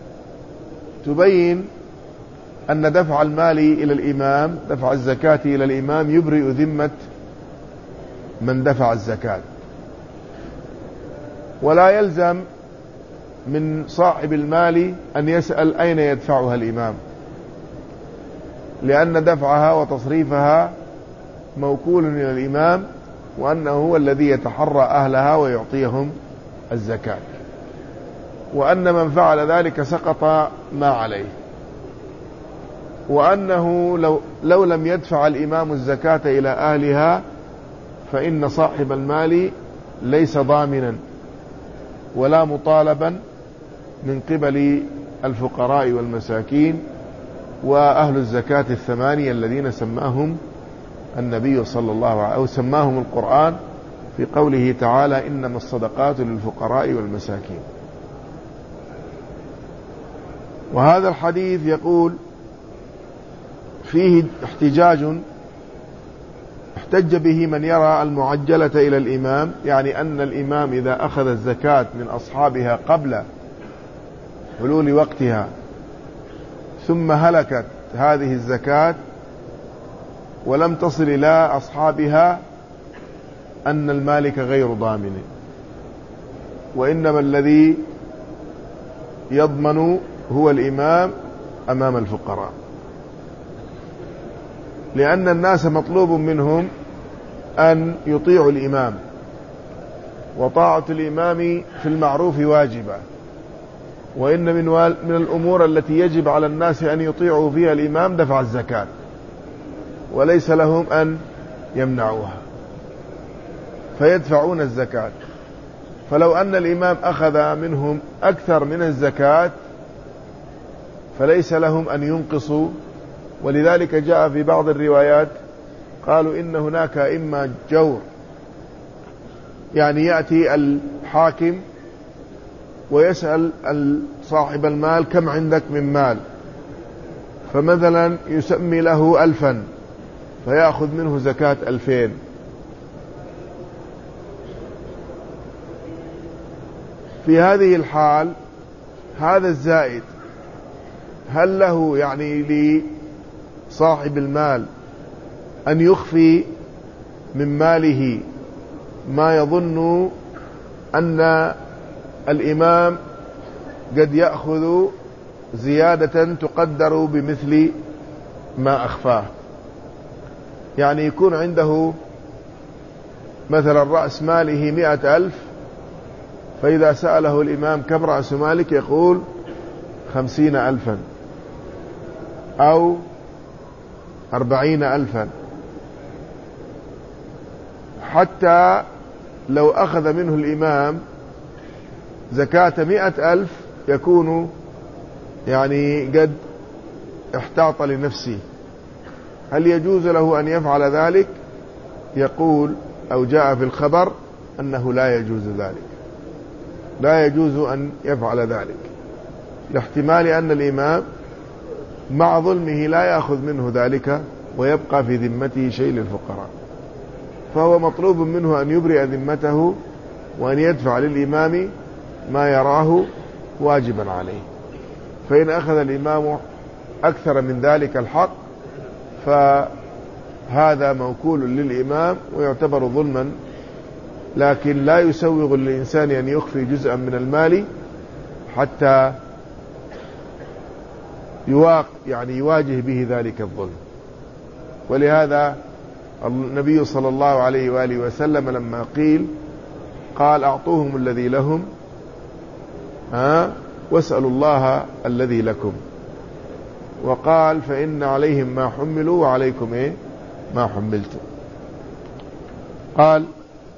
تبين أن دفع المال إلى الإمام، دفع الزكاة إلى الإمام يبرئ ذمة من دفع الزكاة، ولا يلزم من صاحب المال أن يسأل أين يدفعها الإمام، لأن دفعها وتصريفها موكول إلى الإمام، وأنه هو الذي يتحرى أهلها ويعطيهم الزكاة، وأن من فعل ذلك سقط ما عليه، وأنه لو لم يدفع الإمام الزكاة إلى أهلها فإن صاحب المال ليس ضامنا ولا مطالبا من قبل الفقراء والمساكين وأهل الزكاة 8 الذين سماهم النبي صلى الله عليه وسلم أو سماهم القرآن في قوله تعالى: إنما الصدقات للفقراء والمساكين. وهذا الحديث يقول فيه احتجاج احتج به من يرى المعجلة إلى الإمام، يعني أن الإمام إذا أخذ الزكاة من أصحابها قبل حلول وقتها ثم هلكت هذه الزكاة ولم تصل إلى أصحابها أن المالك غير ضامن، وإنما الذي يضمن هو الإمام أمام الفقراء، لأن الناس مطلوب منهم أن يطيعوا الإمام، وطاعة الإمام في المعروف واجبة، وإن من الأمور التي يجب على الناس أن يطيعوا فيها الإمام دفع الزكاة، وليس لهم أن يمنعوها، فيدفعون الزكاة. فلو أن الإمام أخذ منهم أكثر من الزكاة فليس لهم أن ينقصوا. ولذلك جاء في بعض الروايات قالوا إن هناك إما جور، يعني يأتي الحاكم ويسأل صاحب المال كم عندك من مال، فمثلا يسمي له 1000 فيأخذ منه زكاة 2000. في هذه الحال هذا الزائد هل له يعني لصاحب المال أن يخفي من ماله ما يظن أن الإمام قد يأخذ زيادة تقدر بمثل ما أخفاه؟ يعني يكون عنده مثلا رأس ماله 100,000، فإذا سأله الإمام كم رأس مالك يقول 50,000 أو 40,000، حتى لو أخذ منه الإمام زكاة 100,000 يكون يعني قد احتاط لنفسه. هل يجوز له أن يفعل ذلك؟ يقول أو جاء في الخبر أنه لا يجوز ذلك، لا يجوز أن يفعل ذلك، لاحتمال أن الإمام مع ظلمه لا يأخذ منه ذلك ويبقى في ذمته شيء للفقراء، فهو مطلوب منه أن يبرئ ذمته وأن يدفع للإمام ما يراه واجبا عليه. فإن أخذ الإمام أكثر من ذلك الحق فهذا موكول للإمام ويعتبر ظلما، لكن لا يسوغ للإنسان أن يخفي جزءا من المال حتى يعني يواجه به ذلك الظلم. ولهذا النبي صلى الله عليه وآله وسلم لما قال أعطوهم الذي لهم واسألوا الله الذي لكم، وقال فإن عليهم ما حملوا وعليكم ما حملتم. قال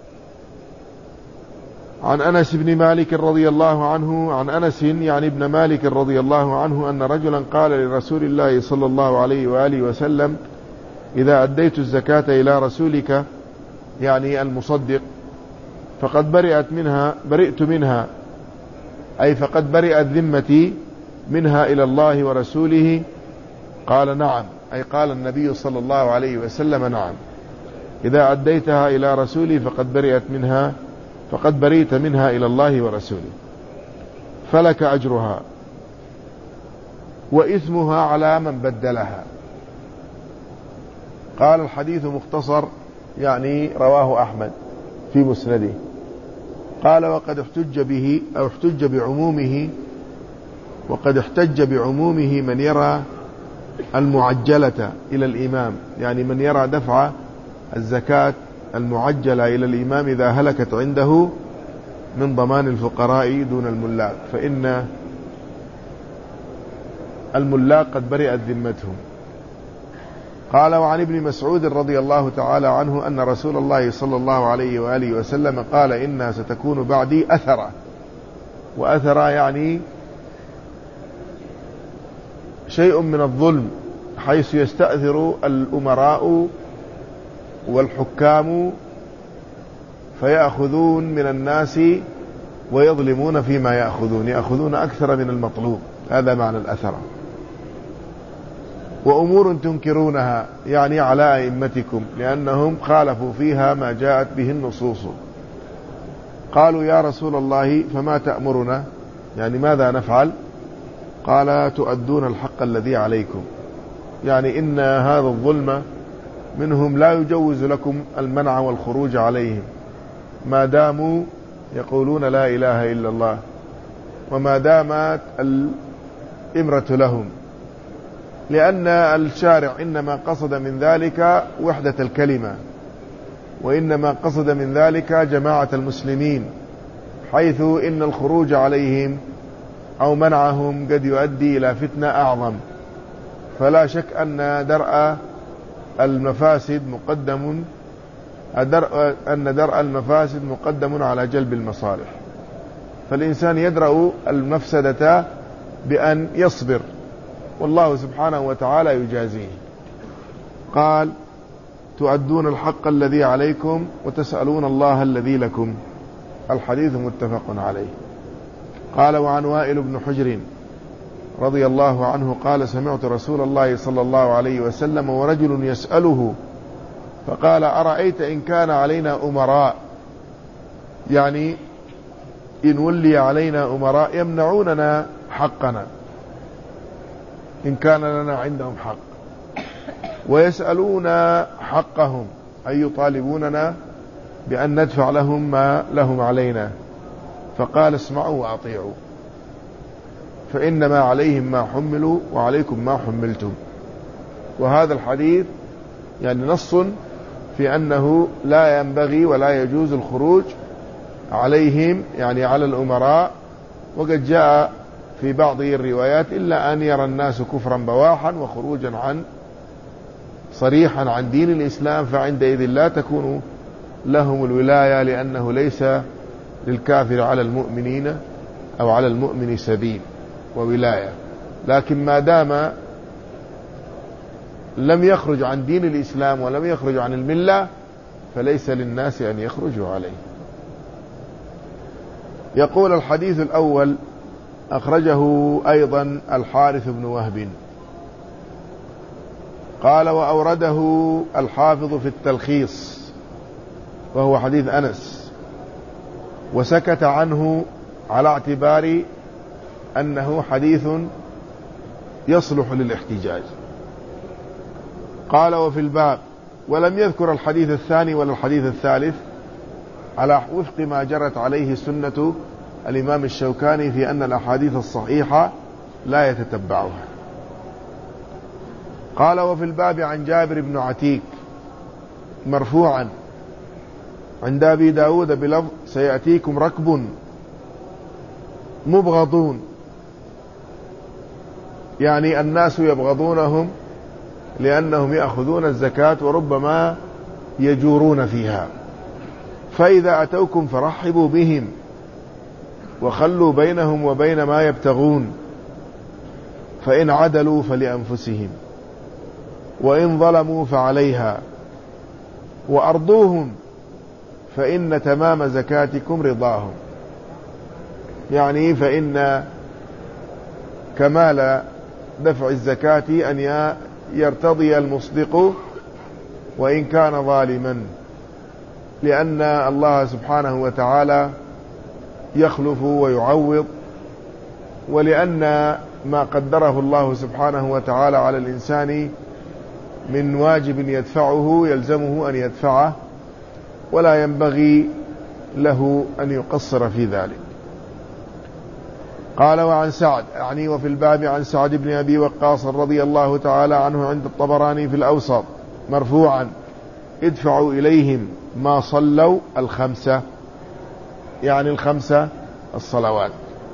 عن أنس بن مالك رضي الله عنه، عن أنس يعني ابن مالك رضي الله عنه أن رجلا قال لرسول الله صلى الله عليه وآله وسلم إذا أديت الزكاة إلى رسولك يعني المصدق فقد برئت منها أي فقد برئت ذمتي منها إلى الله ورسوله. قال نعم، أي قال النبي صلى الله عليه وسلم نعم، إذا أديتها إلى رسولي فقد برئت منها إلى الله ورسوله، فلك أجرها وإثمها على من بدلها. قال الحديث مختصر يعني رواه أحمد في مسنده. قال وقد احتج به أو احتج بعمومه، وقد احتج بعمومه من يرى المعجلة إلى الإمام، يعني من يرى دفع الزكاة المعجلة إلى الإمام إذا هلكت عنده من ضمان الفقراء دون الملاك، فإن الملاك قد برئت ذمتهم. قال وعن ابن مسعود رضي الله تعالى عنه أن رسول الله صلى الله عليه وآله وسلم قال إنها ستكون بعدي أثرة، وأثرة يعني شيء من الظلم، حيث يستأثر الأمراء والحكام فيأخذون من الناس ويظلمون فيما يأخذون أكثر من المطلوب، هذا معنى الأثرة. وأمور تنكرونها يعني على أئمتكم لأنهم خالفوا فيها ما جاءت به النصوص. قالوا يا رسول الله فما تأمرنا، يعني ماذا نفعل؟ قال تؤدون الحق الذي عليكم، يعني إن هذا الظلم منهم لا يجوز لكم المنع والخروج عليهم ما داموا يقولون لا إله إلا الله، وما دامت الإمرة لهم، لأن الشارع إنما قصد من ذلك وحدة الكلمة، وإنما قصد من ذلك جماعة المسلمين، حيث إن الخروج عليهم أو منعهم قد يؤدي إلى فتنة أعظم. فلا شك أن درء المفاسد مقدم على جلب المصالح. فالإنسان يدرأ المفسدة بأن يصبر، والله سبحانه وتعالى يجازيه. قال: تؤدون الحق الذي عليكم وتسألون الله الذي لكم. الحديث متفق عليه. قال: وعن وائل بن حجر رضي الله عنه قال: سمعت رسول الله صلى الله عليه وسلم ورجل يسأله فقال: أرأيت إن كان علينا أمراء، يعني إن ولي علينا أمراء يمنعوننا حقنا إن كان لنا عندهم حق، ويسألون حقهم أي يطالبوننا بأن ندفع لهم ما لهم علينا. فقال: اسمعوا وأطيعوا، فإنما عليهم ما حملوا وعليكم ما حملتم. وهذا الحديث يعني نص في أنه لا ينبغي ولا يجوز الخروج عليهم، يعني على الأمراء. وقد جاء في بعض الروايات: إلا أن يرى الناس كفرا بواحا وخروجا صريحا عن دين الإسلام، فعندئذ لا تكون لهم الولاية، لأنه ليس للكافر على المؤمنين أو على المؤمن سبيل وولاية. لكن ما دام لم يخرج عن دين الإسلام ولم يخرج عن الملة فليس للناس أن يخرجوا عليه. يقول: الحديث الأول أخرجه أيضا الحارث بن وهب. قال: وأورده الحافظ في التلخيص، وهو حديث أنس، وسكت عنه على اعتبار أنه حديث يصلح للاحتجاج. قال: وفي الباب، ولم يذكر الحديث الثاني ولا الحديث الثالث، على وفق ما جرت عليه سنة الإمام الشوكاني في أن الأحاديث الصحيحة لا يتتبعها. قال: وفي الباب عن جابر بن عتيك مرفوعا عند أبي داود بلفظ: سيأتيكم ركب مبغضون، يعني الناس يبغضونهم لأنهم يأخذون الزكاة وربما يجورون فيها، فإذا أتوكم فرحبوا بهم وخلوا بينهم وبين ما يبتغون، فإن عدلوا فلأنفسهم وإن ظلموا فعليها، وأرضوهم فإن تمام زكاتكم رضاهم، يعني فإن كمال دفع الزكاة أن يرتضي المصدق وإن كان ظالما، لأن الله سبحانه وتعالى يخلف ويعوض، ولأن ما قدره الله سبحانه وتعالى على الإنسان من واجب يدفعه يلزمه أن يدفعه، ولا ينبغي له أن يقصر في ذلك. قال: وعن سعد، يعني وفي الباب عن سعد بن أبي وقاص رضي الله تعالى عنه عند الطبراني في الأوسط مرفوعا: ادفعوا إليهم ما صلوا الخمسة، يعني الخمسة الصلوات.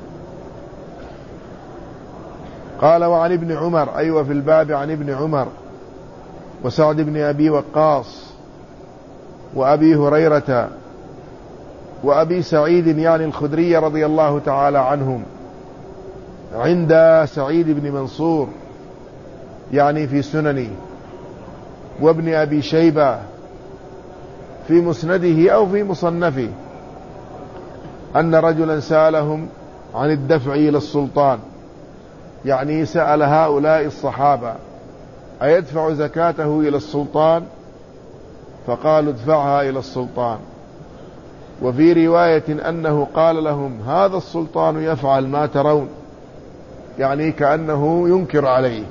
قال: وعن ابن عمر، أي وفي الباب عن ابن عمر وسعد بن أبي وقاص وأبي هريرة وأبي سعيد يعني الخدري رضي الله تعالى عنهم، عند سعيد بن منصور يعني في سننه، وابن أبي شيبة في مسنده أو في مصنفه، أن رجلا سألهم عن الدفع إلى السلطان، يعني سأل هؤلاء الصحابة: أيدفع زكاته إلى السلطان؟ فقالوا: ادفعها إلى السلطان. وفي رواية أنه قال لهم: هذا السلطان يفعل ما ترون، يعني كأنه ينكر عليه،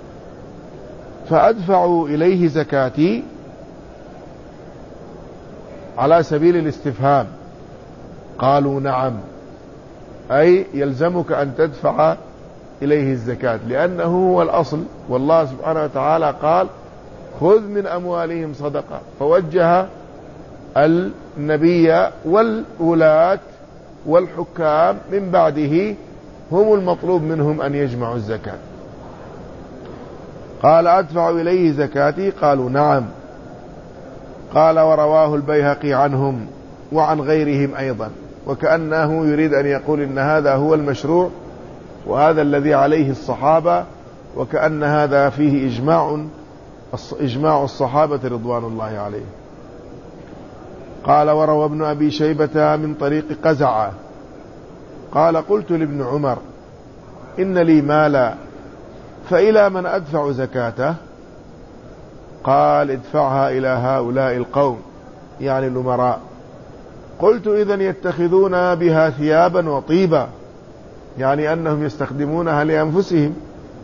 فأدفعوا إليه زكاتي على سبيل الاستفهام. قالوا: نعم، أي يلزمك أن تدفع إليه الزكاة، لأنه هو الأصل، والله سبحانه وتعالى قال: خذ من أموالهم صدقة، فوجه النبي والولاة والحكام من بعده هم المطلوب منهم أن يجمعوا الزكاة. قال: أدفع إليه زكاتي؟ قالوا: نعم. قال: ورواه البيهقي عنهم وعن غيرهم أيضا. وكأنه يريد أن يقول إن هذا هو المشروع وهذا الذي عليه الصحابة، وكأن هذا فيه إجماع الصحابة رضوان الله عليه. قال وروى ابن أبي شيبة من طريق قزعة قال قلت لابن عمر إن لي مالا فإلى من أدفع زكاته؟ قال ادفعها إلى هؤلاء القوم، يعني الأمراء. قلت إذن يتخذون بها ثيابا وطيبا، يعني أنهم يستخدمونها لأنفسهم.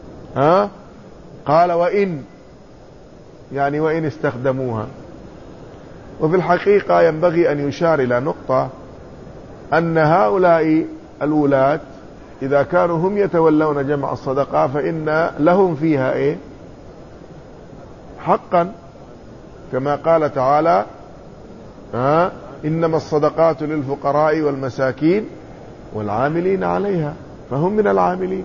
قال وإن، يعني وإن استخدموها. وفي الحقيقة ينبغي أن يشار إلى نقطة، أن هؤلاء الولاة إذا كانوا هم يتولون جمع الصدقة فإن لهم فيها حقا، كما قال تعالى إنما الصدقات للفقراء والمساكين والعاملين عليها، فهم من العاملين.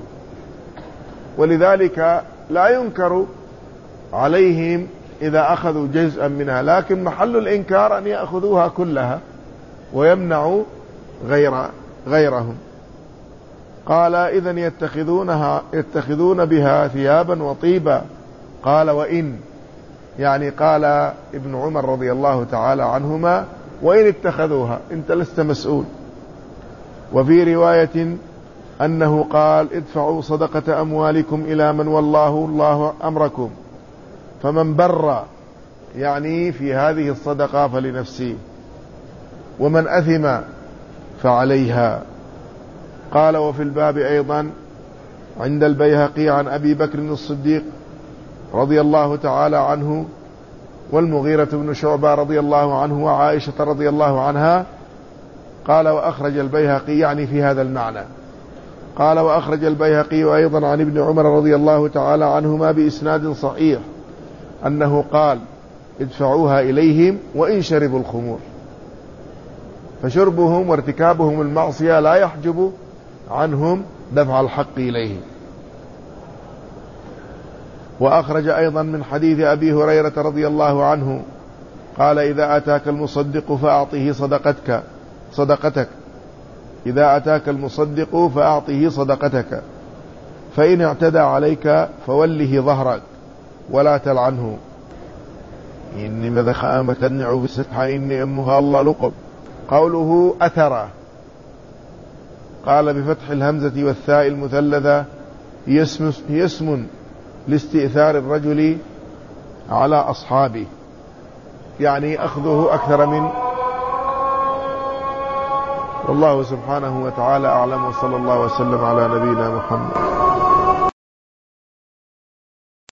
ولذلك لا ينكر عليهم إذا أخذوا جزءا منها، لكن محل الإنكار أن يأخذوها كلها ويمنعوا غيرهم. قال إذن يتخذون بها ثيابا وطيبا. قال وإن، يعني قال ابن عمر رضي الله تعالى عنهما وإن اتخذوها أنت لست مسؤول. وفي رواية أنه قال ادفعوا صدقة أموالكم إلى من والله الله أمركم، فمن بر، يعني في هذه الصدقة فلنفسه، ومن أثم فعليها. قال وفي الباب أيضا عند البيهقي عن أبي بكر الصديق رضي الله تعالى عنه والمغيرة بن شعبة رضي الله عنه وعائشة رضي الله عنها. قال وأخرج البيهقي، يعني في هذا المعنى. قال وأخرج البيهقي أيضا عن ابن عمر رضي الله تعالى عنهما بإسناد صحيح أنه قال ادفعوها إليهم وإن شربوا الخمور، فشربهم وارتكابهم المعصية لا يحجب عنهم دفع الحق إليهم. وأخرج أيضا من حديث أبي هريرة رضي الله عنه قال إذا أتاك المصدق فأعطه صدقتك إذا أتاك المصدق فأعطه صدقتك، فإن اعتدى عليك فوله ظهرك ولا تلعنه. إني مذخامة النعو بالسفحة إني أمها الله لقب. قوله أثر، قال بفتح الهمزة والثاء المثلثة هي اسم لاستئثار الرجل على أصحابه، يعني أخذه أكثر من. والله سبحانه وتعالى أعلم، وصلى الله وسلم على نبينا محمد.